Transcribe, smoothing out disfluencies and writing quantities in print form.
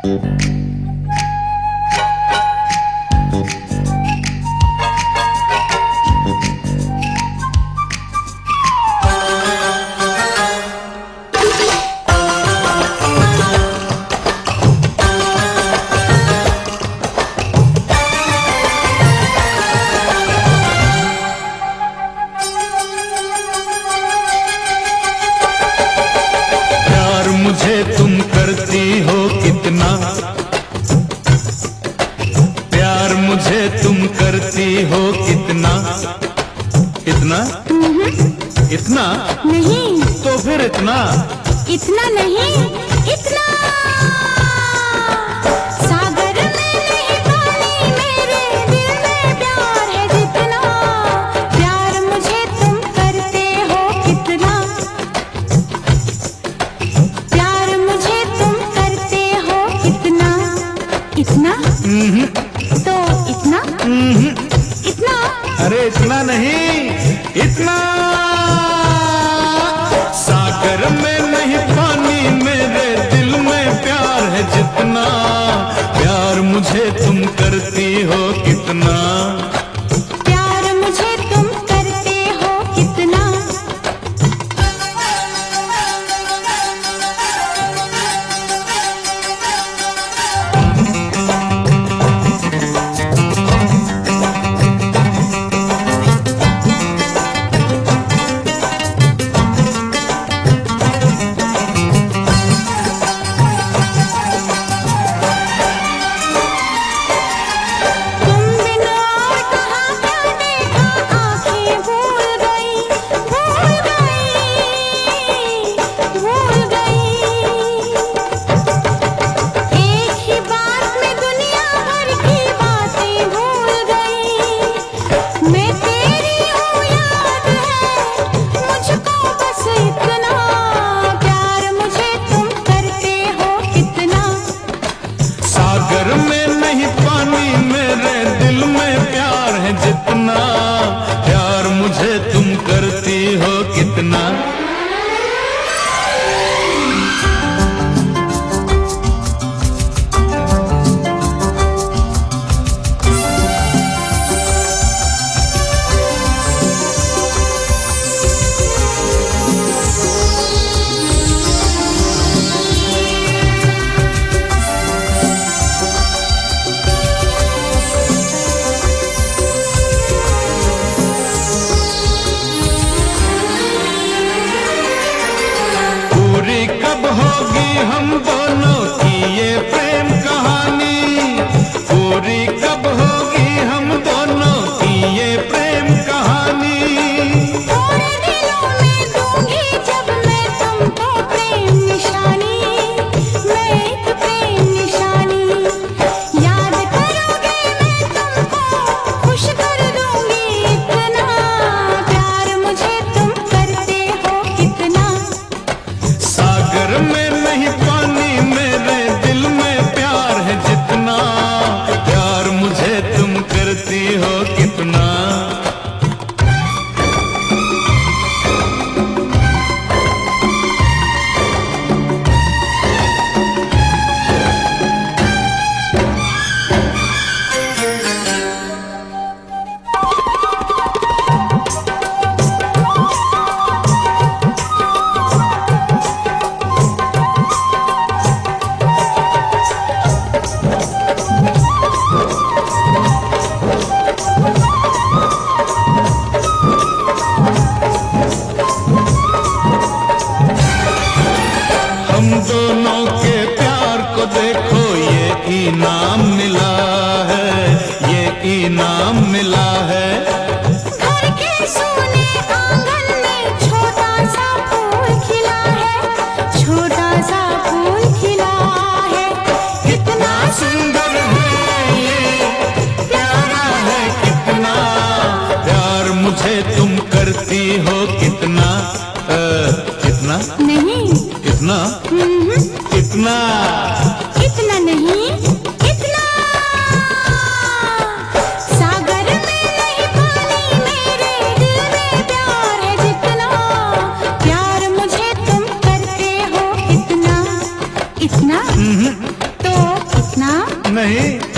मुझे तुम करती हो कितना प्यार, मुझे तुम करती हो कितना। इतना इतना नहीं तो फिर इतना नहीं इतना। सागर में नहीं पानी, मेरे दिल में प्यार है जितना। प्यार मुझे तुम करते हो कितना। प्यार मुझे तुम करते हो कितना। इतना तो इतना इतना। अरे इतना नहीं इतना। सागर में नहीं पानी, मेरे दिल में प्यार है जितना। प्यार मुझे तुम करती हो कितना। प्यार मुझे तुम करते हो कितना। सागर में नहीं पानी, मेरे दिल में प्यार है जितना। प्यार मुझे तुम करती हो कितना। कब होगी हम दोनों की ये प्रेम कहानी। पूरी कब होगी हम दोनों की ये प्रेम कहानी। थोड़े दिनों में दूंगी जब मैं तुमको प्रेम निशानी। मैं एक प्रेम निशानी। याद करोगे मैं तुमको खुश कर दूंगी इतना। प्यार मुझे तुम करते हो कितना। सागर में नहीं पानी, मेरे दिल में प्यार है जितना। प्यार मुझे तुम करती हो कितना। हम दोनों के प्यार को देखो, ये इनाम मिला है, ये इनाम मिला है। घर के सोने आंगन में छोटा सा फूल खिला है। छोटा सा फूल खिला है। कितना सुंदर है ये, प्यारा है कितना। प्यार मुझे तुम करती हो कितना। कितना नहीं इतना इतना इतना नहीं इतना। सागर में नहीं पानी, मेरे दिल में प्यार है जितना। प्यार मुझे तुम करते हो कितना। इतना तो नहीं।